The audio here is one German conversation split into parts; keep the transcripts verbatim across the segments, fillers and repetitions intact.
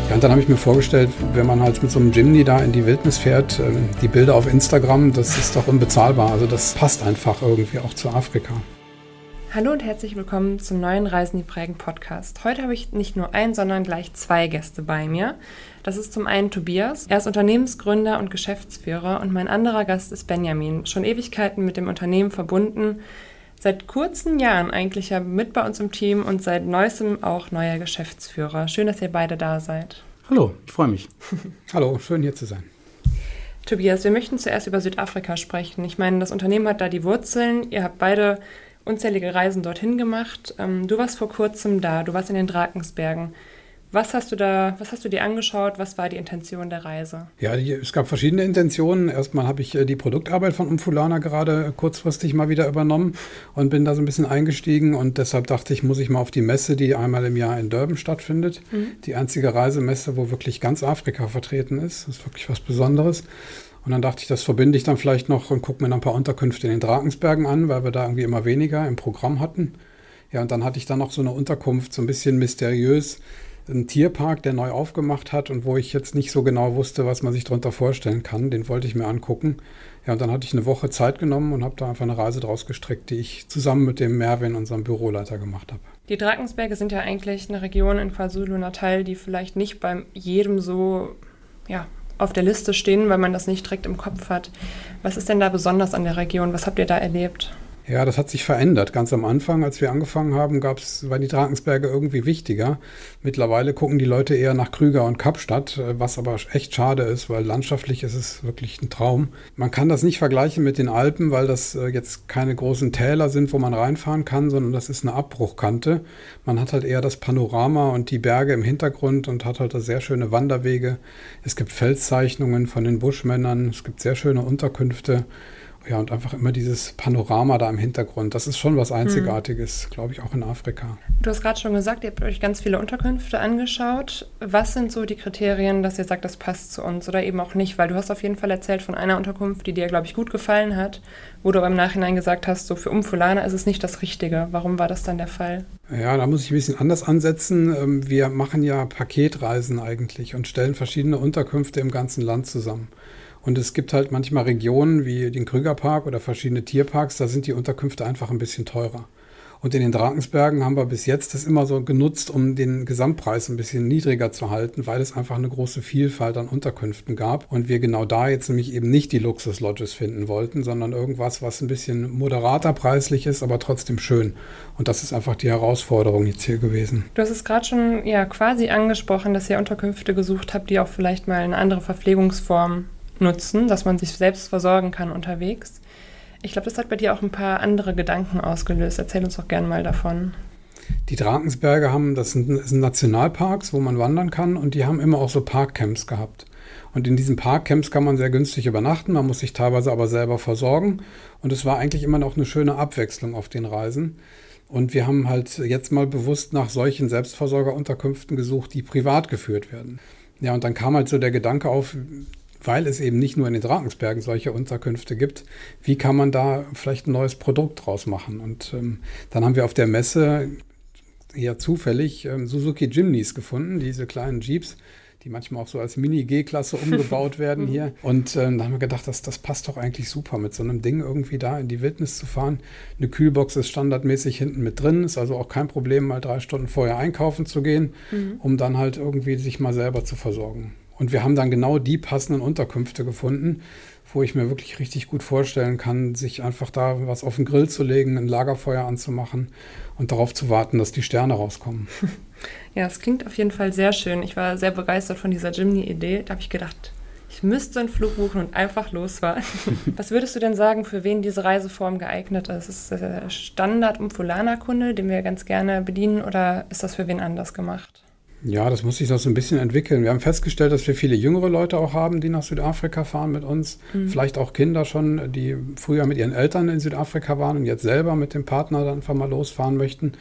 Ja, und dann habe ich mir vorgestellt, wenn man halt mit so einem Jimny da in die Wildnis fährt, die Bilder auf Instagram, das ist doch unbezahlbar. Also das passt einfach irgendwie auch zu Afrika. Hallo und herzlich willkommen zum neuen Reisen, die prägen Podcast. Heute habe ich nicht nur einen, sondern gleich zwei Gäste bei mir. Das ist zum einen Tobias. Er ist Unternehmensgründer und Geschäftsführer und mein anderer Gast ist Benjamin. Schon Ewigkeiten mit dem Unternehmen verbunden. Seit kurzen Jahren eigentlich ja mit bei uns im Team und seit neuestem auch neuer Geschäftsführer. Schön, dass ihr beide da seid. Hallo, ich freue mich. Hallo, schön hier zu sein. Tobias, wir möchten zuerst über Südafrika sprechen. Ich meine, das Unternehmen hat da die Wurzeln. Ihr habt beide unzählige Reisen dorthin gemacht. Du warst vor kurzem da, du warst in den Drakensbergen. Was hast du da, was hast du dir angeschaut? Was war die Intention der Reise? Ja, die, es gab verschiedene Intentionen. Erstmal habe ich die Produktarbeit von Umfulana gerade kurzfristig mal wieder übernommen und bin da so ein bisschen eingestiegen. Und deshalb dachte ich, muss ich mal auf die Messe, die einmal im Jahr in Durban stattfindet. Mhm. Die einzige Reisemesse, wo wirklich ganz Afrika vertreten ist. Das ist wirklich was Besonderes. Und dann dachte ich, das verbinde ich dann vielleicht noch und gucke mir noch ein paar Unterkünfte in den Drakensbergen an, weil wir da irgendwie immer weniger im Programm hatten. Ja, und dann hatte ich dann noch so eine Unterkunft, so ein bisschen mysteriös, ein Tierpark, der neu aufgemacht hat und wo ich jetzt nicht so genau wusste, was man sich darunter vorstellen kann. Den wollte ich mir angucken. Ja, und dann hatte ich eine Woche Zeit genommen und habe da einfach eine Reise draus gestrickt, die ich zusammen mit dem Mervin, unserem Büroleiter, gemacht habe. Die Drakensberge sind ja eigentlich eine Region in KwaZulu-Natal, die vielleicht nicht bei jedem so, ja, auf der Liste stehen, weil man das nicht direkt im Kopf hat. Was ist denn da besonders an der Region? Was habt ihr da erlebt? Ja, das hat sich verändert. Ganz am Anfang, als wir angefangen haben, gab's, waren die Drakensberge irgendwie wichtiger. Mittlerweile gucken die Leute eher nach Krüger und Kapstadt, was aber echt schade ist, weil landschaftlich ist es wirklich ein Traum. Man kann das nicht vergleichen mit den Alpen, weil das jetzt keine großen Täler sind, wo man reinfahren kann, sondern das ist eine Abbruchkante. Man hat halt eher das Panorama und die Berge im Hintergrund und hat halt da sehr schöne Wanderwege. Es gibt Felszeichnungen von den Buschmännern, es gibt sehr schöne Unterkünfte. Ja, und einfach immer dieses Panorama da im Hintergrund. Das ist schon was Einzigartiges, hm. glaube ich, auch in Afrika. Du hast gerade schon gesagt, ihr habt euch ganz viele Unterkünfte angeschaut. Was sind so die Kriterien, dass ihr sagt, das passt zu uns oder eben auch nicht? Weil du hast auf jeden Fall erzählt von einer Unterkunft, die dir, glaube ich, gut gefallen hat, wo du aber im Nachhinein gesagt hast, so für Umfulana ist es nicht das Richtige. Warum war das dann der Fall? Ja, da muss ich ein bisschen anders ansetzen. Wir machen ja Paketreisen eigentlich und stellen verschiedene Unterkünfte im ganzen Land zusammen. Und es gibt halt manchmal Regionen wie den Krügerpark oder verschiedene Tierparks, da sind die Unterkünfte einfach ein bisschen teurer. Und in den Drakensbergen haben wir bis jetzt das immer so genutzt, um den Gesamtpreis ein bisschen niedriger zu halten, weil es einfach eine große Vielfalt an Unterkünften gab. Und wir genau da jetzt nämlich eben nicht die Luxus-Lodges finden wollten, sondern irgendwas, was ein bisschen moderater preislich ist, aber trotzdem schön. Und das ist einfach die Herausforderung jetzt hier gewesen. Du hast es gerade schon ja quasi angesprochen, dass ihr Unterkünfte gesucht habt, die auch vielleicht mal eine andere Verpflegungsform nutzen, dass man sich selbst versorgen kann unterwegs. Ich glaube, das hat bei dir auch ein paar andere Gedanken ausgelöst. Erzähl uns doch gerne mal davon. Die Drakensberge haben, das sind, das sind Nationalparks, wo man wandern kann und die haben immer auch so Parkcamps gehabt. Und in diesen Parkcamps kann man sehr günstig übernachten, man muss sich teilweise aber selber versorgen und es war eigentlich immer noch eine schöne Abwechslung auf den Reisen. Und wir haben halt jetzt mal bewusst nach solchen Selbstversorgerunterkünften gesucht, die privat geführt werden. Ja, und dann kam halt so der Gedanke auf, weil es eben nicht nur in den Drakensbergen solche Unterkünfte gibt, wie kann man da vielleicht ein neues Produkt draus machen? Und ähm, dann haben wir auf der Messe eher zufällig ähm, Suzuki Jimnys gefunden, diese kleinen Jeeps, die manchmal auch so als Mini-G-Klasse umgebaut werden hier. Und ähm, da haben wir gedacht, das, das passt doch eigentlich super, mit so einem Ding irgendwie da in die Wildnis zu fahren. Eine Kühlbox ist standardmäßig hinten mit drin, ist also auch kein Problem, mal drei Stunden vorher einkaufen zu gehen, mhm. um dann halt irgendwie sich mal selber zu versorgen. Und wir haben dann genau die passenden Unterkünfte gefunden, wo ich mir wirklich richtig gut vorstellen kann, sich einfach da was auf den Grill zu legen, ein Lagerfeuer anzumachen und darauf zu warten, dass die Sterne rauskommen. Ja, es klingt auf jeden Fall sehr schön. Ich war sehr begeistert von dieser Jimny-Idee. Da habe ich gedacht, ich müsste einen Flug buchen und einfach losfahren. Was würdest du denn sagen, für wen diese Reiseform geeignet ist? Ist das der Standard-Umfulana-Kunde, den wir ganz gerne bedienen, oder ist das für wen anders gemacht? Ja, das muss sich noch so ein bisschen entwickeln. Wir haben festgestellt, dass wir viele jüngere Leute auch haben, die nach Südafrika fahren mit uns. Mhm. Vielleicht auch Kinder schon, die früher mit ihren Eltern in Südafrika waren und jetzt selber mit dem Partner dann einfach mal losfahren möchten.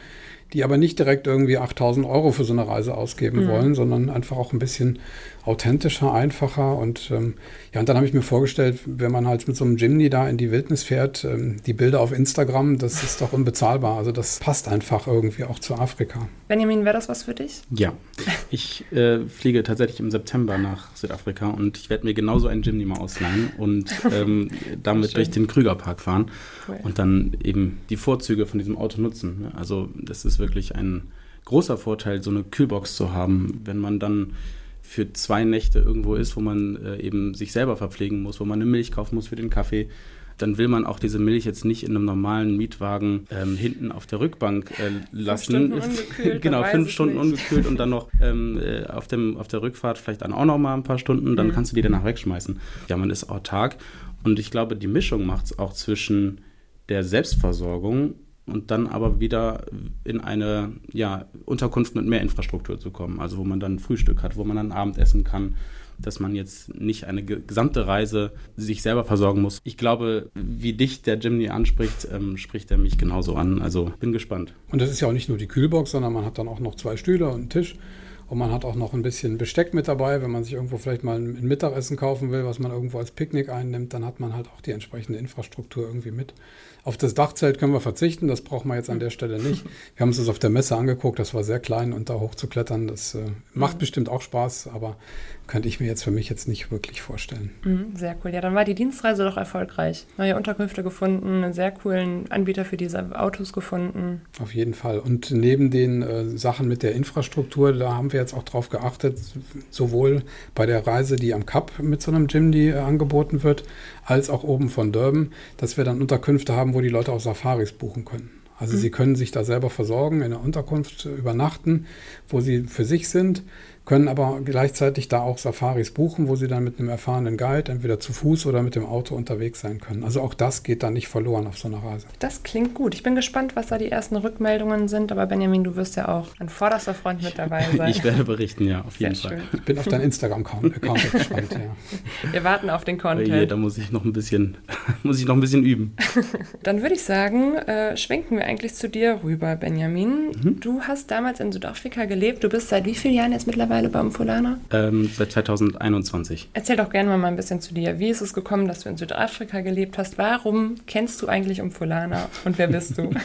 die aber nicht direkt irgendwie achttausend Euro für so eine Reise ausgeben Mhm. wollen, sondern einfach auch ein bisschen authentischer, einfacher. Und ähm, ja, und dann habe ich mir vorgestellt, wenn man halt mit so einem Jimny da in die Wildnis fährt, ähm, die Bilder auf Instagram, das ist doch unbezahlbar. Also das passt einfach irgendwie auch zu Afrika. Benjamin, wäre das was für dich? Ja, ich äh, fliege tatsächlich im September nach Südafrika und ich werde mir genauso einen Jimny mal ausleihen und ähm, damit durch den Krügerpark fahren Cool. und dann eben die Vorzüge von diesem Auto nutzen. Ne? Also das ist wirklich ein großer Vorteil, so eine Kühlbox zu haben, wenn man dann für zwei Nächte irgendwo ist, wo man äh, eben sich selber verpflegen muss, wo man eine Milch kaufen muss für den Kaffee. Dann will man auch diese Milch jetzt nicht in einem normalen Mietwagen ähm, hinten auf der Rückbank äh, lassen. Fünf Stunden ungekühlt, genau, man weiß fünf es Stunden nicht. ungekühlt und dann noch ähm, äh, auf, dem, auf der Rückfahrt vielleicht dann auch noch mal ein paar Stunden, dann Mhm. kannst du die danach wegschmeißen. Ja, man ist autark und ich glaube, die Mischung macht es auch zwischen der Selbstversorgung und dann aber wieder in eine ja, Unterkunft mit mehr Infrastruktur zu kommen. Also wo man dann Frühstück hat, wo man dann Abendessen kann, dass man jetzt nicht eine ge- gesamte Reise sich selber versorgen muss. Ich glaube, wie dich der Jimny anspricht, ähm, spricht er mich genauso an. Also bin gespannt. Und das ist ja auch nicht nur die Kühlbox, sondern man hat dann auch noch zwei Stühle und einen Tisch. Und man hat auch noch ein bisschen Besteck mit dabei. Wenn man sich irgendwo vielleicht mal ein Mittagessen kaufen will, was man irgendwo als Picknick einnimmt, dann hat man halt auch die entsprechende Infrastruktur irgendwie mit. Auf das Dachzelt können wir verzichten, das brauchen wir jetzt an der Stelle nicht. Wir haben uns das auf der Messe angeguckt, das war sehr klein und da hochzuklettern, das äh, macht bestimmt auch Spaß, aber könnte ich mir jetzt für mich jetzt nicht wirklich vorstellen. Mhm, sehr cool. Ja, dann war die Dienstreise doch erfolgreich. Neue Unterkünfte gefunden, einen sehr coolen Anbieter für diese Autos gefunden. Auf jeden Fall. Und neben den äh, Sachen mit der Infrastruktur, da haben wir jetzt auch drauf geachtet, sowohl bei der Reise, die am Kap mit so einem Jimny äh, angeboten wird, als auch oben von Durban, dass wir dann Unterkünfte haben, wo die Leute auch Safaris buchen können. Also Mhm. sie können sich da selber versorgen, in der Unterkunft übernachten, wo sie für sich sind, können aber gleichzeitig da auch Safaris buchen, wo sie dann mit einem erfahrenen Guide entweder zu Fuß oder mit dem Auto unterwegs sein können. Also auch das geht dann nicht verloren auf so einer Reise. Das klingt gut. Ich bin gespannt, was da die ersten Rückmeldungen sind. Aber Benjamin, du wirst ja auch an vorderster Front mit dabei sein. Ich werde berichten, ja, auf jeden Sehr Fall. schön. Ich bin auf deinen Instagram-Account gespannt, ja. Wir warten auf den Oh je, Content. da muss ich noch ein bisschen, muss ich noch ein bisschen üben. Dann würde ich sagen, äh, schwenken wir eigentlich zu dir rüber, Benjamin. Mhm. Du hast damals in Südafrika gelebt. Du bist seit wie vielen Jahren jetzt mittlerweile bei Umfulana? Ähm, seit zweitausendeinundzwanzig. Erzähl doch gerne mal ein bisschen zu dir. Wie ist es gekommen, dass du in Südafrika gelebt hast? Warum kennst du eigentlich Umfulana und wer bist du?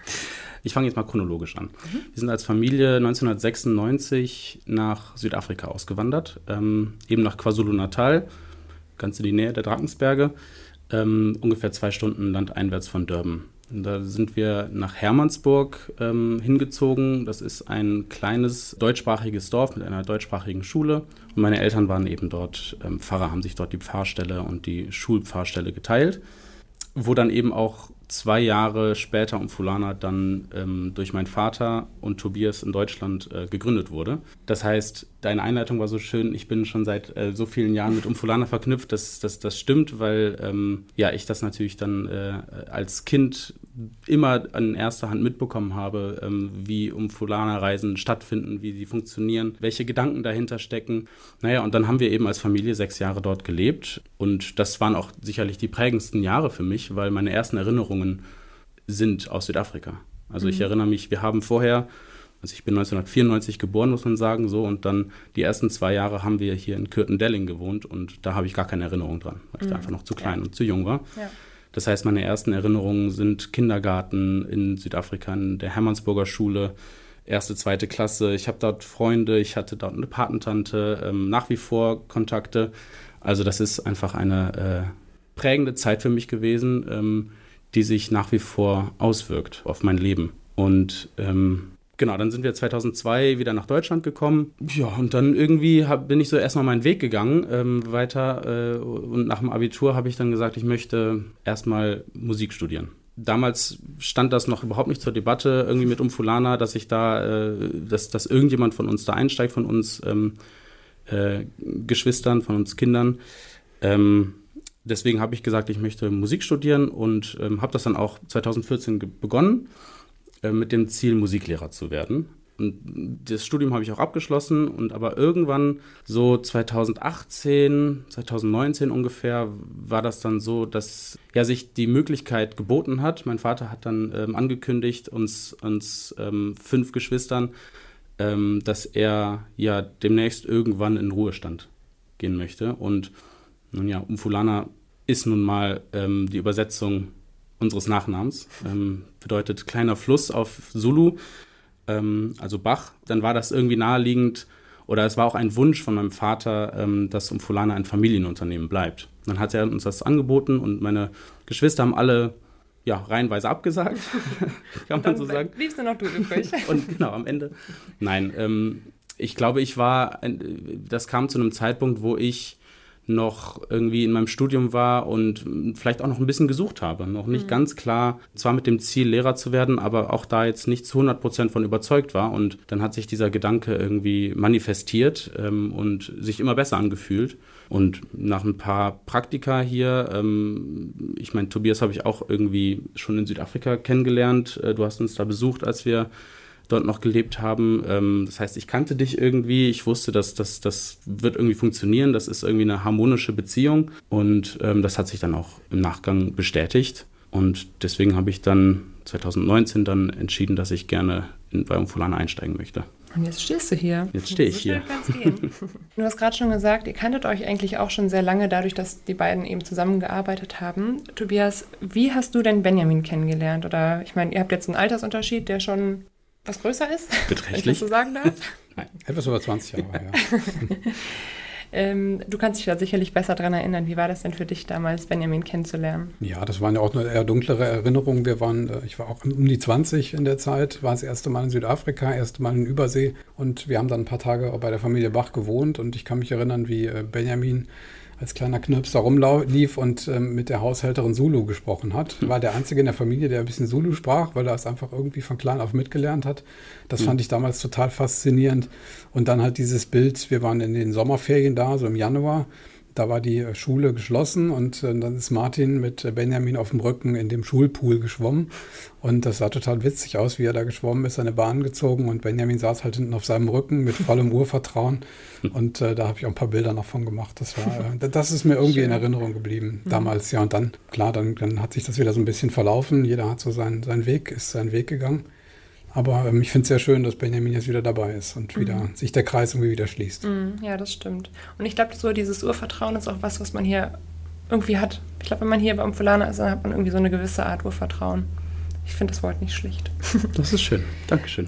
Ich fange jetzt mal chronologisch an. Wir sind als Familie neunzehnhundertsechsundneunzig nach Südafrika ausgewandert, ähm, eben nach KwaZulu-Natal, ganz in die Nähe der Drakensberge, ähm, ungefähr zwei Stunden landeinwärts von Durban. Und da sind wir nach Hermannsburg ähm, hingezogen. Das ist ein kleines deutschsprachiges Dorf mit einer deutschsprachigen Schule. Und meine Eltern waren eben dort ähm, Pfarrer, haben sich dort die Pfarrstelle und die Schulpfarrstelle geteilt, wo dann eben auch zwei Jahre später Umfulana dann ähm, durch meinen Vater und Tobias in Deutschland äh, gegründet wurde. Das heißt, deine Einleitung war so schön, ich bin schon seit äh, so vielen Jahren mit Umfulana verknüpft, das, das, das stimmt, weil ähm, ja, ich das natürlich dann äh, als Kind immer an erster Hand mitbekommen habe, ähm, wie Umfulana-Reisen stattfinden, wie sie funktionieren, welche Gedanken dahinter stecken. Naja, und dann haben wir eben als Familie sechs Jahre dort gelebt und das waren auch sicherlich die prägendsten Jahre für mich, weil meine ersten Erinnerungen sind aus Südafrika. Also ich Mhm. erinnere mich, wir haben vorher, also ich bin neunzehnhundertvierundneunzig geboren, muss man sagen, so, und dann die ersten zwei Jahre haben wir hier in Kürtendelling gewohnt und da habe ich gar keine Erinnerung dran, weil ich Mhm. da einfach noch zu klein Ja. und zu jung war. Ja. Das heißt, meine ersten Erinnerungen sind Kindergarten in Südafrika, in der Hermannsburger Schule, erste, zweite Klasse. Ich habe dort Freunde, ich hatte dort eine Patentante, ähm, nach wie vor Kontakte. Also das ist einfach eine äh, prägende Zeit für mich gewesen, ähm, die sich nach wie vor auswirkt auf mein Leben. Und ähm, genau, dann sind wir zweitausendzwei wieder nach Deutschland gekommen. Ja, und dann irgendwie hab, bin ich so erstmal meinen Weg gegangen ähm, weiter. Äh, und nach dem Abitur habe ich dann gesagt, ich möchte erstmal Musik studieren. Damals stand das noch überhaupt nicht zur Debatte irgendwie mit Umfulana, dass ich da, äh, dass, dass irgendjemand von uns da einsteigt, von uns ähm, äh, Geschwistern, von uns Kindern. Ähm, deswegen habe ich gesagt, ich möchte Musik studieren und ähm, habe das dann auch zweitausendvierzehn ge- begonnen, äh, mit dem Ziel, Musiklehrer zu werden. Und das Studium habe ich auch abgeschlossen und aber irgendwann so zweitausendachtzehn, zweitausendneunzehn ungefähr war das dann so, dass ja sich die Möglichkeit geboten hat. Mein Vater hat dann ähm, angekündigt, uns, uns ähm, fünf Geschwistern, ähm, dass er ja demnächst irgendwann in Ruhestand gehen möchte. Und nun ja, Mfulana ist nun mal ähm, die Übersetzung unseres Nachnamens, ähm, bedeutet kleiner Fluss auf Zulu, also Bach, dann war das irgendwie naheliegend oder es war auch ein Wunsch von meinem Vater, dass Mfulana ein Familienunternehmen bleibt. Dann hat er uns das angeboten und meine Geschwister haben alle ja, reihenweise abgesagt, kann man so sagen. Liebst du noch du übrig? Und genau, am Ende. Nein, ähm, ich glaube, ich war, das kam zu einem Zeitpunkt, wo ich noch irgendwie in meinem Studium war und vielleicht auch noch ein bisschen gesucht habe. Noch nicht mhm. ganz klar, zwar mit dem Ziel, Lehrer zu werden, aber auch da jetzt nicht zu hundert Prozent von überzeugt war. Und dann hat sich dieser Gedanke irgendwie manifestiert ähm, und sich immer besser angefühlt. Und nach ein paar Praktika hier, ähm, ich meine, Tobias habe ich auch irgendwie schon in Südafrika kennengelernt. Äh, du hast uns da besucht, als wir dort noch gelebt haben. Ähm, das heißt, ich kannte dich irgendwie. Ich wusste, dass das, das wird irgendwie funktionieren. Das ist irgendwie eine harmonische Beziehung. Und ähm, das hat sich dann auch im Nachgang bestätigt. Und deswegen habe ich dann zweitausendneunzehn dann entschieden, dass ich gerne in, bei Mfulana einsteigen möchte. Und jetzt stehst du hier. Jetzt stehe ich hier. So schnell kann's gehen. Du hast gerade schon gesagt, ihr kanntet euch eigentlich auch schon sehr lange, dadurch, dass die beiden eben zusammengearbeitet haben. Tobias, wie hast du denn Benjamin kennengelernt? Oder ich meine, ihr habt jetzt einen Altersunterschied, der schon was größer ist, beträchtlich, wenn ich das so sagen darf. Nein, etwas über zwanzig Jahre, ja. ähm, du kannst dich da sicherlich besser dran erinnern. Wie war das denn für dich damals, Benjamin kennenzulernen? Ja, das waren ja auch nur eher dunklere Erinnerungen. Wir waren, ich war auch um die zwanzig in der Zeit, war das erste Mal in Südafrika, erste Mal in Übersee und wir haben dann ein paar Tage bei der Familie Bach gewohnt und ich kann mich erinnern, wie Benjamin als kleiner Knirps da rumlief und ähm, mit der Haushälterin Zulu gesprochen hat. War der Einzige in der Familie, der ein bisschen Zulu sprach, weil er es einfach irgendwie von klein auf mitgelernt hat. Das mhm. fand ich damals total faszinierend. Und dann halt dieses Bild, wir waren in den Sommerferien da, so im Januar. Da war die Schule geschlossen und äh, dann ist Martin mit Benjamin auf dem Rücken in dem Schulpool geschwommen. Und das sah total witzig aus, wie er da geschwommen ist, seine Bahn gezogen und Benjamin saß halt hinten auf seinem Rücken mit vollem Urvertrauen. Und äh, da habe ich auch ein paar Bilder davon gemacht. Das war, äh, das ist mir irgendwie Schön. in Erinnerung geblieben mhm. damals. Ja, und dann, klar, dann, dann hat sich das wieder so ein bisschen verlaufen. Jeder hat so seinen, seinen Weg, ist seinen Weg gegangen. Aber ähm, ich finde es sehr schön, dass Benjamin jetzt wieder dabei ist und wieder mhm. sich der Kreis irgendwie wieder schließt. Mhm, ja, das stimmt. Und ich glaube, so dieses Urvertrauen ist auch was, was man hier irgendwie hat. Ich glaube, wenn man hier bei Mfulana ist, dann hat man irgendwie so eine gewisse Art Urvertrauen. Ich finde das Wort nicht schlicht. Das ist schön. Dankeschön.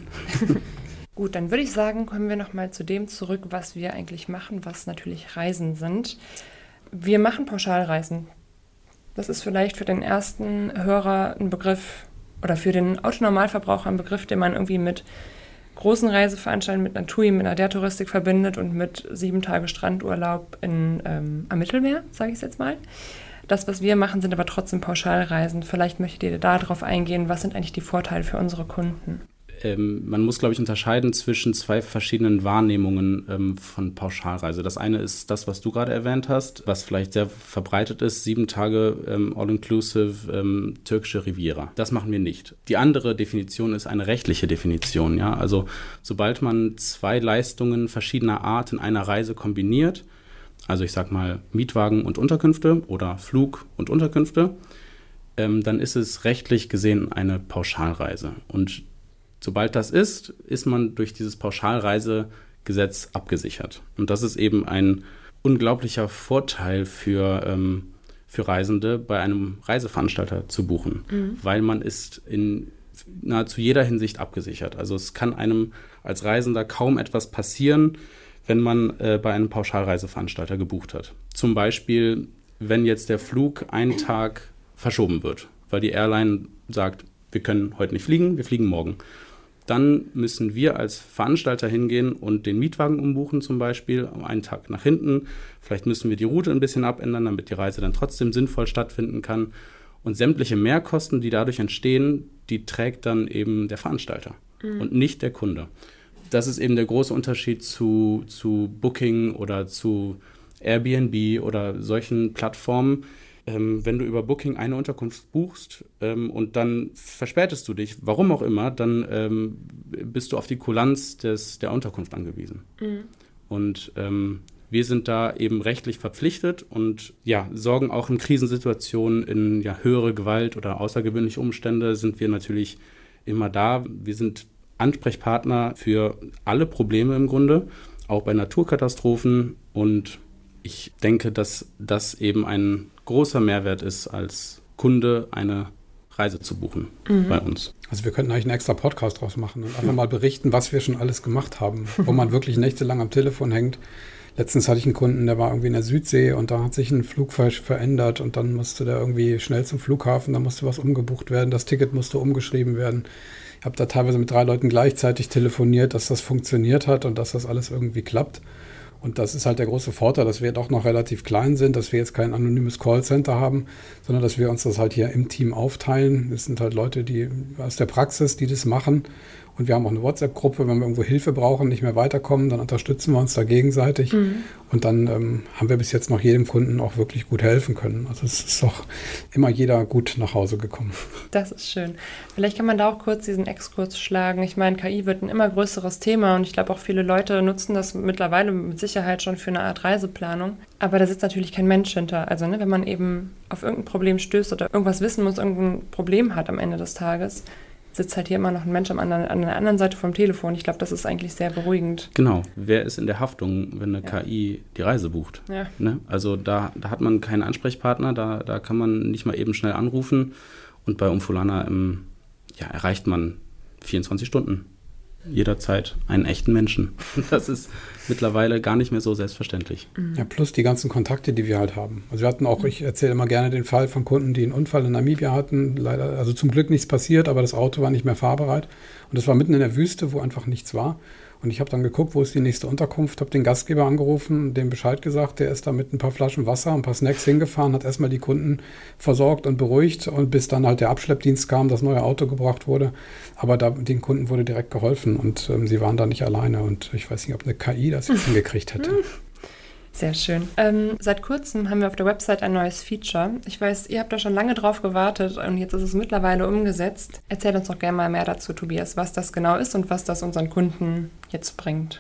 Gut, dann würde ich sagen, kommen wir nochmal zu dem zurück, was wir eigentlich machen, was natürlich Reisen sind. Wir machen Pauschalreisen. Das ist vielleicht für den ersten Hörer ein Begriff, oder für den Autonormalverbraucher ein Begriff, den man irgendwie mit großen Reiseveranstaltungen, mit einer T U I, mit einer der Touristik verbindet und mit sieben Tage Strandurlaub in, ähm, am Mittelmeer, sage ich es jetzt mal. Das, was wir machen, sind aber trotzdem Pauschalreisen. Vielleicht möchtet ihr da drauf eingehen, was sind eigentlich die Vorteile für unsere Kunden? Ähm, man muss, glaube ich, unterscheiden zwischen zwei verschiedenen Wahrnehmungen ähm, von Pauschalreise. Das eine ist das, was du gerade erwähnt hast, was vielleicht sehr verbreitet ist, sieben Tage ähm, all-inclusive ähm, türkische Riviera. Das machen wir nicht. Die andere Definition ist eine rechtliche Definition. Ja? Also sobald man zwei Leistungen verschiedener Art in einer Reise kombiniert, also ich sag mal Mietwagen und Unterkünfte oder Flug und Unterkünfte, ähm, dann ist es rechtlich gesehen eine Pauschalreise. Und sobald das ist, ist man durch dieses Pauschalreisegesetz abgesichert. Und das ist eben ein unglaublicher Vorteil für, ähm, für Reisende, bei einem Reiseveranstalter zu buchen, mhm. weil man ist in nahezu jeder Hinsicht abgesichert. Also es kann einem als Reisender kaum etwas passieren, wenn man äh, bei einem Pauschalreiseveranstalter gebucht hat. Zum Beispiel, wenn jetzt der Flug einen Tag verschoben wird, weil die Airline sagt, wir können heute nicht fliegen, wir fliegen morgen. Dann müssen wir als Veranstalter hingehen und den Mietwagen umbuchen zum Beispiel, um einen Tag nach hinten. Vielleicht müssen wir die Route ein bisschen abändern, damit die Reise dann trotzdem sinnvoll stattfinden kann. Und sämtliche Mehrkosten, die dadurch entstehen, die trägt dann eben der Veranstalter mhm. und nicht der Kunde. Das ist eben der große Unterschied zu, zu Booking oder zu Airbnb oder solchen Plattformen, ähm, wenn du über Booking eine Unterkunft buchst ähm, und dann verspätest du dich, warum auch immer, dann ähm, bist du auf die Kulanz des, der Unterkunft angewiesen. Mhm. Und ähm, wir sind da eben rechtlich verpflichtet und ja, sorgen auch in Krisensituationen, in ja, höhere Gewalt oder außergewöhnliche Umstände sind wir natürlich immer da. Wir sind Ansprechpartner für alle Probleme im Grunde, auch bei Naturkatastrophen. Und ich denke, dass das eben ein großer Mehrwert ist, als Kunde eine Reise zu buchen mhm. bei uns. Also wir könnten eigentlich einen extra Podcast draus machen und einfach mal berichten, was wir schon alles gemacht haben, wo man wirklich nächtelang am Telefon hängt. Letztens hatte ich einen Kunden, der war irgendwie in der Südsee und da hat sich ein Flug verändert und dann musste der irgendwie schnell zum Flughafen, da musste was umgebucht werden, das Ticket musste umgeschrieben werden. Ich habe da teilweise mit drei Leuten gleichzeitig telefoniert, dass das funktioniert hat und dass das alles irgendwie klappt. Und das ist halt der große Vorteil, dass wir doch noch relativ klein sind, dass wir jetzt kein anonymes Callcenter haben, sondern dass wir uns das halt hier im Team aufteilen. Es sind halt Leute, die aus der Praxis, die das machen. Und wir haben auch eine WhatsApp-Gruppe, wenn wir irgendwo Hilfe brauchen, nicht mehr weiterkommen, dann unterstützen wir uns da gegenseitig. Mhm. Und dann ähm, haben wir bis jetzt noch jedem Kunden auch wirklich gut helfen können. Also es ist doch immer jeder gut nach Hause gekommen. Das ist schön. Vielleicht kann man da auch kurz diesen Exkurs schlagen. Ich meine, K I wird ein immer größeres Thema und ich glaube auch viele Leute nutzen das mittlerweile mit Sicherheit schon für eine Art Reiseplanung. Aber da sitzt natürlich kein Mensch hinter. Also ne, wenn man eben auf irgendein Problem stößt oder irgendwas wissen muss, irgendein Problem hat am Ende des Tages, sitzt halt hier immer noch ein Mensch am anderen, an der anderen Seite vom Telefon. Ich glaube, das ist eigentlich sehr beruhigend. Genau. Wer ist in der Haftung, wenn eine ja. K I die Reise bucht? Ja. Ne? Also da, da hat man keinen Ansprechpartner, da, da kann man nicht mal eben schnell anrufen. Und bei Umfulana ähm, ja, erreicht man vierundzwanzig Stunden jederzeit einen echten Menschen. Das ist mittlerweile gar nicht mehr so selbstverständlich. Ja, plus die ganzen Kontakte, die wir halt haben. Also wir hatten auch, ich erzähle immer gerne den Fall von Kunden, die einen Unfall in Namibia hatten. Leider, also zum Glück nichts passiert, aber das Auto war nicht mehr fahrbereit. Und das war mitten in der Wüste, wo einfach nichts war. Und ich habe dann geguckt, wo ist die nächste Unterkunft, habe den Gastgeber angerufen, dem Bescheid gesagt, der ist da mit ein paar Flaschen Wasser, ein paar Snacks hingefahren, hat erstmal die Kunden versorgt und beruhigt und bis dann halt der Abschleppdienst kam, das neue Auto gebracht wurde. Aber da, den Kunden wurde direkt geholfen und ähm, sie waren da nicht alleine und ich weiß nicht, ob eine K I das jetzt hingekriegt hätte. Sehr schön. Ähm, seit kurzem haben wir auf der Website ein neues Feature. Ich weiß, ihr habt da schon lange drauf gewartet und jetzt ist es mittlerweile umgesetzt. Erzähl uns doch gerne mal mehr dazu, Tobias, was das genau ist und was das unseren Kunden jetzt bringt.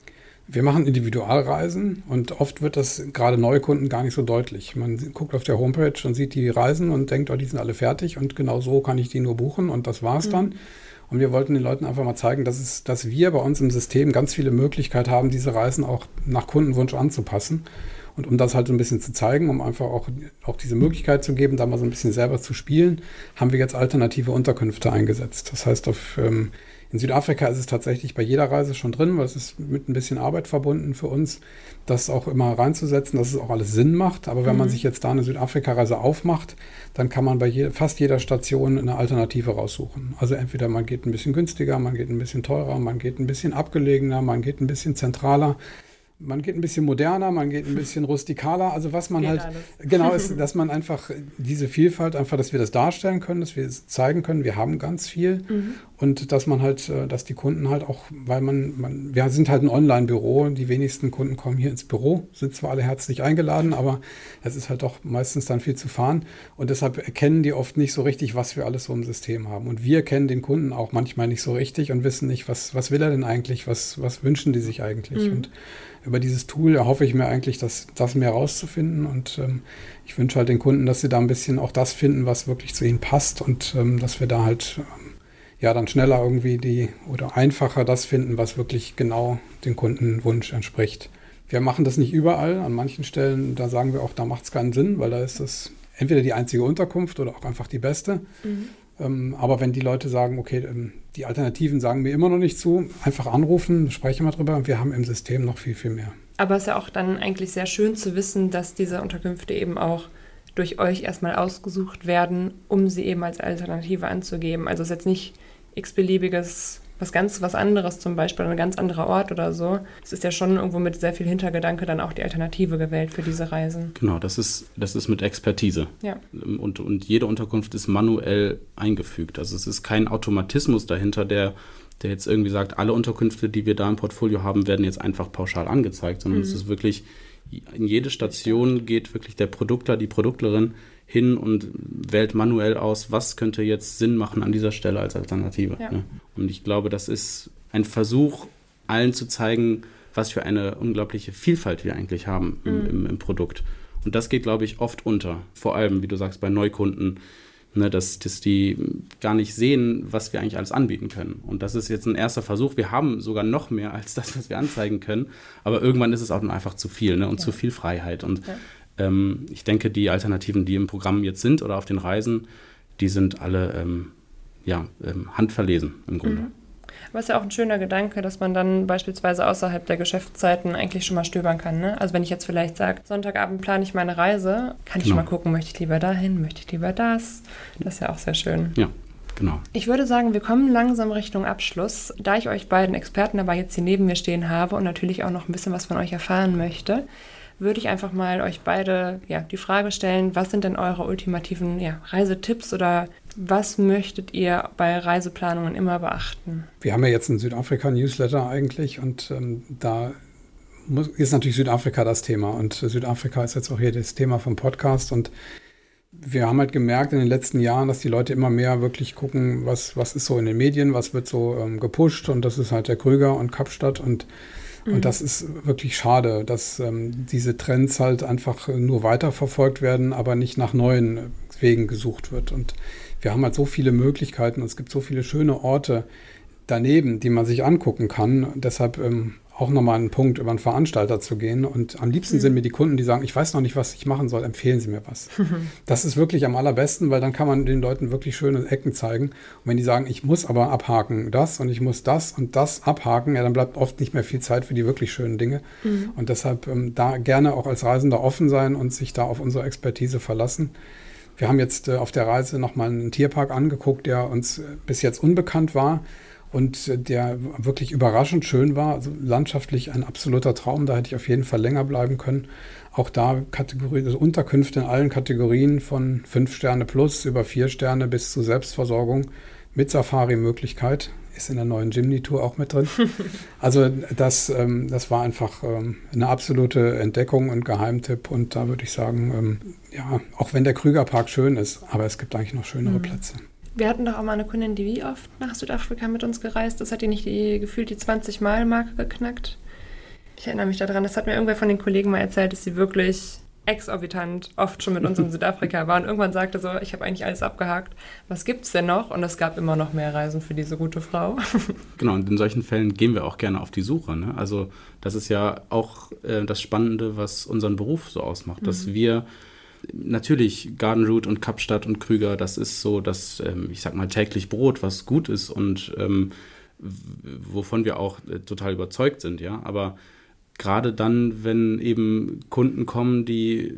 Wir machen Individualreisen und oft wird das gerade Neukunden gar nicht so deutlich. Man guckt auf der Homepage und sieht die Reisen und denkt, oh, die sind alle fertig und genau so kann ich die nur buchen und das war's mhm. dann. Und wir wollten den Leuten einfach mal zeigen, dass, es, dass wir bei uns im System ganz viele Möglichkeiten haben, diese Reisen auch nach Kundenwunsch anzupassen. Und um das halt so ein bisschen zu zeigen, um einfach auch, auch diese Möglichkeit zu geben, da mal so ein bisschen selber zu spielen, haben wir jetzt alternative Unterkünfte eingesetzt. Das heißt, auf, ähm, in Südafrika ist es tatsächlich bei jeder Reise schon drin, weil es ist mit ein bisschen Arbeit verbunden für uns, das auch immer reinzusetzen, dass es auch alles Sinn macht. Aber wenn mhm. man sich jetzt da eine Südafrika-Reise aufmacht, dann kann man bei je, fast jeder Station eine Alternative raussuchen. Also entweder man geht ein bisschen günstiger, man geht ein bisschen teurer, man geht ein bisschen abgelegener, man geht ein bisschen zentraler. Man geht ein bisschen moderner, man geht ein bisschen rustikaler. Also was man geht halt, alles. Genau ist, dass man einfach diese Vielfalt, einfach, dass wir das darstellen können, dass wir es zeigen können, wir haben ganz viel. Mhm. Und dass man halt, dass die Kunden halt auch, weil man, man wir sind halt ein Online-Büro, die wenigsten Kunden kommen hier ins Büro, sind zwar alle herzlich eingeladen, aber es ist halt doch meistens dann viel zu fahren. Und deshalb erkennen die oft nicht so richtig, was wir alles so im System haben. Und wir kennen den Kunden auch manchmal nicht so richtig und wissen nicht, was, was will er denn eigentlich, was, was wünschen die sich eigentlich. Mhm. Und über dieses Tool erhoffe ich mir eigentlich, dass das mehr rauszufinden und ähm, ich wünsche halt den Kunden, dass sie da ein bisschen auch das finden, was wirklich zu ihnen passt und ähm, dass wir da halt ähm, ja dann schneller irgendwie die oder einfacher das finden, was wirklich genau dem Kundenwunsch entspricht. Wir machen das nicht überall, an manchen Stellen, da sagen wir auch, da macht es keinen Sinn, weil da ist das entweder die einzige Unterkunft oder auch einfach die beste. Mhm. Ähm, aber wenn die Leute sagen, okay, ähm, die Alternativen sagen mir immer noch nicht zu, einfach anrufen, sprechen wir drüber. Wir haben im System noch viel, viel mehr. Aber es ist ja auch dann eigentlich sehr schön zu wissen, dass diese Unterkünfte eben auch durch euch erstmal ausgesucht werden, um sie eben als Alternative anzugeben. Also es ist jetzt nicht x-beliebiges, was ganz was anderes zum Beispiel, ein ganz anderer Ort oder so. Es ist ja schon irgendwo mit sehr viel Hintergedanke dann auch die Alternative gewählt für diese Reisen. Genau, das ist, das ist mit Expertise. Ja. Und, und jede Unterkunft ist manuell eingefügt. Also es ist kein Automatismus dahinter, der, der jetzt irgendwie sagt, alle Unterkünfte, die wir da im Portfolio haben, werden jetzt einfach pauschal angezeigt, sondern mhm. es ist wirklich in jede Station geht wirklich der Produktler, die Produktlerin hin und wählt manuell aus, was könnte jetzt Sinn machen an dieser Stelle als Alternative. Ja. Ne? Und ich glaube, das ist ein Versuch, allen zu zeigen, was für eine unglaubliche Vielfalt wir eigentlich haben im, mhm. im, im Produkt. Und das geht, glaube ich, oft unter. Vor allem, wie du sagst, bei Neukunden, ne, dass, dass die gar nicht sehen, was wir eigentlich alles anbieten können. Und das ist jetzt ein erster Versuch. Wir haben sogar noch mehr als das, was wir anzeigen können. Aber irgendwann ist es auch dann einfach zu viel, ne, und ja. zu viel Freiheit. Und ja. ähm, ich denke, die Alternativen, die im Programm jetzt sind oder auf den Reisen, die sind alle ähm, ja, ähm, handverlesen im Grunde. Mhm. Aber es ist ja auch ein schöner Gedanke, dass man dann beispielsweise außerhalb der Geschäftszeiten eigentlich schon mal stöbern kann. Ne? Also wenn ich jetzt vielleicht sage, Sonntagabend plane ich meine Reise, kann ich genau. schon mal gucken, möchte ich lieber dahin, möchte ich lieber das. Das ist ja auch sehr schön. Ja, genau. Ich würde sagen, wir kommen langsam Richtung Abschluss. Da ich euch beiden Experten dabei jetzt hier neben mir stehen habe und natürlich auch noch ein bisschen was von euch erfahren möchte, würde ich einfach mal euch beide ja, die Frage stellen, was sind denn eure ultimativen ja, Reisetipps oder was möchtet ihr bei Reiseplanungen immer beachten? Wir haben ja jetzt einen Südafrika-Newsletter eigentlich und ähm, da muss, ist natürlich Südafrika das Thema und Südafrika ist jetzt auch hier das Thema vom Podcast und wir haben halt gemerkt in den letzten Jahren, dass die Leute immer mehr wirklich gucken, was, was ist so in den Medien, was wird so ähm, gepusht und das ist halt der Krüger und Kapstadt und Und mhm. das ist wirklich schade, dass ähm, diese Trends halt einfach nur weiterverfolgt werden, aber nicht nach neuen Wegen gesucht wird. Und wir haben halt so viele Möglichkeiten und es gibt so viele schöne Orte daneben, die man sich angucken kann. Deshalb ähm, auch nochmal einen Punkt, über einen Veranstalter zu gehen. Und am liebsten mhm. sind mir die Kunden, die sagen, ich weiß noch nicht, was ich machen soll, empfehlen Sie mir was. Mhm. Das ist wirklich am allerbesten, weil dann kann man den Leuten wirklich schöne Ecken zeigen. Und wenn die sagen, ich muss aber abhaken das und ich muss das und das abhaken, ja, dann bleibt oft nicht mehr viel Zeit für die wirklich schönen Dinge. Mhm. Und deshalb ähm, da gerne auch als Reisender offen sein und sich da auf unsere Expertise verlassen. Wir haben jetzt äh, auf der Reise nochmal einen Tierpark angeguckt, der uns äh, bis jetzt unbekannt war. Und der wirklich überraschend schön war, also landschaftlich ein absoluter Traum, da hätte ich auf jeden Fall länger bleiben können. Auch da Kategorie, also Unterkünfte in allen Kategorien von fünf Sterne plus über vier Sterne bis zu Selbstversorgung mit Safari-Möglichkeit, ist in der neuen Jimny-Tour auch mit drin. Also das, ähm, das war einfach ähm, eine absolute Entdeckung und Geheimtipp und da würde ich sagen, ähm, ja, auch wenn der Krügerpark schön ist, aber es gibt eigentlich noch schönere mhm. Plätze. Wir hatten doch auch mal eine Kundin, die wie oft nach Südafrika mit uns gereist ist. Hat die nicht die, gefühlt die zwanzig-Mal-Marke geknackt? Ich erinnere mich daran, das hat mir irgendwer von den Kollegen mal erzählt, dass sie wirklich exorbitant oft schon mit uns in Südafrika war und irgendwann sagte so, ich habe eigentlich alles abgehakt. Was gibt's denn noch? Und es gab immer noch mehr Reisen für diese gute Frau. Genau, und in solchen Fällen gehen wir auch gerne auf die Suche. Ne? Also das ist ja auch äh, das Spannende, was unseren Beruf so ausmacht, mhm. dass wir natürlich Garden Route und Kapstadt und Krüger, das ist so das, ähm, ich sag mal, täglich Brot, was gut ist und ähm, w- wovon wir auch äh, total überzeugt sind, ja. Aber gerade dann, wenn eben Kunden kommen, die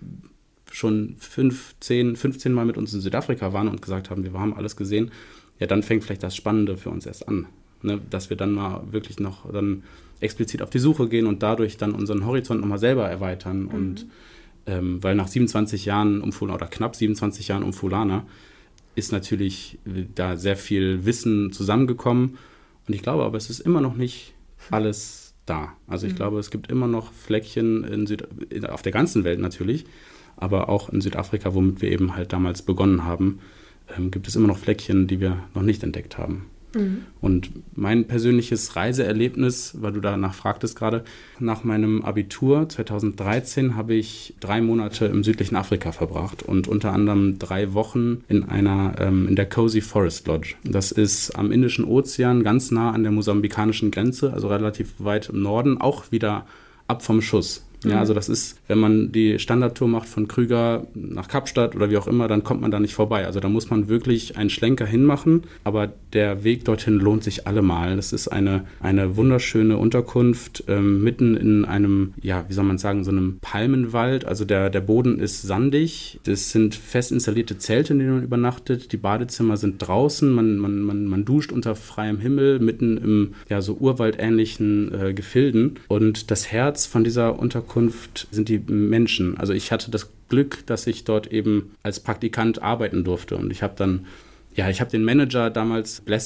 schon fünf, zehn, fünfzehn Mal mit uns in Südafrika waren und gesagt haben, wir haben alles gesehen, ja, dann fängt vielleicht das Spannende für uns erst an, ne? Dass wir dann mal wirklich noch dann explizit auf die Suche gehen und dadurch dann unseren Horizont nochmal selber erweitern mhm. und Ähm, weil nach siebenundzwanzig Jahren Umfulana oder knapp siebenundzwanzig Jahren Umfulana ist natürlich da sehr viel Wissen zusammengekommen und ich glaube aber, es ist immer noch nicht alles da. Also ich mhm. glaube, es gibt immer noch Fleckchen in Süd- auf der ganzen Welt natürlich, aber auch in Südafrika, womit wir eben halt damals begonnen haben, ähm, gibt es immer noch Fleckchen, die wir noch nicht entdeckt haben. Mhm. Und mein persönliches Reiseerlebnis, weil du danach fragtest gerade, nach meinem Abitur zweitausenddreizehn habe ich drei Monate im südlichen Afrika verbracht und unter anderem drei Wochen in einer ähm, in der Cozy Forest Lodge. Das ist am Indischen Ozean, ganz nah an der mosambikanischen Grenze, also relativ weit im Norden, auch wieder ab vom Schuss. Ja, also das ist, wenn man die Standardtour macht von Krüger nach Kapstadt oder wie auch immer, dann kommt man da nicht vorbei. Also da muss man wirklich einen Schlenker hinmachen, aber der Weg dorthin lohnt sich allemal. Das ist eine, eine wunderschöne Unterkunft ähm, mitten in einem, ja, wie soll man sagen, so einem Palmenwald. Also der, der Boden ist sandig, das sind fest installierte Zelte, in denen man übernachtet, die Badezimmer sind draußen, man, man, man, man duscht unter freiem Himmel, mitten im, ja, so urwaldähnlichen äh, Gefilden. Und das Herz von dieser Unterkunft sind die Menschen. Also ich hatte das Glück, dass ich dort eben als Praktikant arbeiten durfte und ich habe dann, ja, ich habe den Manager damals, Blessing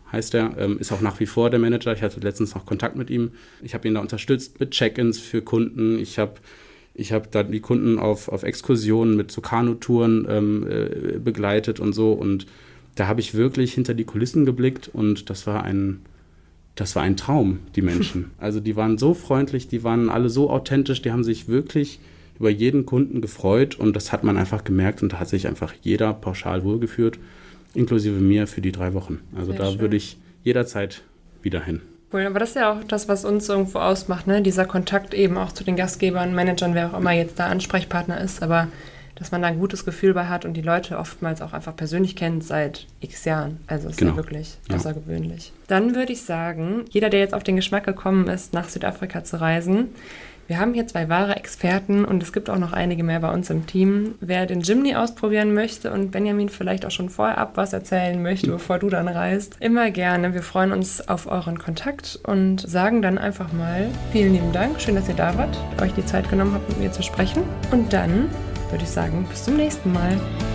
heißt er, ähm, ist auch nach wie vor der Manager. Ich hatte letztens noch Kontakt mit ihm. Ich habe ihn da unterstützt mit Check-ins für Kunden. Ich habe ich hab da die Kunden auf, auf Exkursionen mit so Kanutouren ähm, äh, begleitet und so. Und da habe ich wirklich hinter die Kulissen geblickt und das war ein, das war ein Traum, die Menschen. Also die waren so freundlich, die waren alle so authentisch, die haben sich wirklich über jeden Kunden gefreut und das hat man einfach gemerkt und da hat sich einfach jeder pauschal wohlgefühlt, inklusive mir für die drei Wochen. Also Sehr da schön. Würde ich jederzeit wieder hin. Cool, aber das ist ja auch das, was uns irgendwo ausmacht, ne? Dieser Kontakt eben auch zu den Gastgebern, Managern, wer auch immer jetzt da Ansprechpartner ist, aber dass man da ein gutes Gefühl bei hat und die Leute oftmals auch einfach persönlich kennt seit x Jahren. Also ist genau. ja wirklich ja. außergewöhnlich. Dann würde ich sagen, jeder, der jetzt auf den Geschmack gekommen ist, nach Südafrika zu reisen, wir haben hier zwei wahre Experten und es gibt auch noch einige mehr bei uns im Team. Wer den Jimny ausprobieren möchte und Benjamin vielleicht auch schon vorab was erzählen möchte, bevor du dann reist, immer gerne. Wir freuen uns auf euren Kontakt und sagen dann einfach mal vielen lieben Dank. Schön, dass ihr da wart, euch die Zeit genommen habt, mit mir zu sprechen. Und dann würde ich sagen, bis zum nächsten Mal.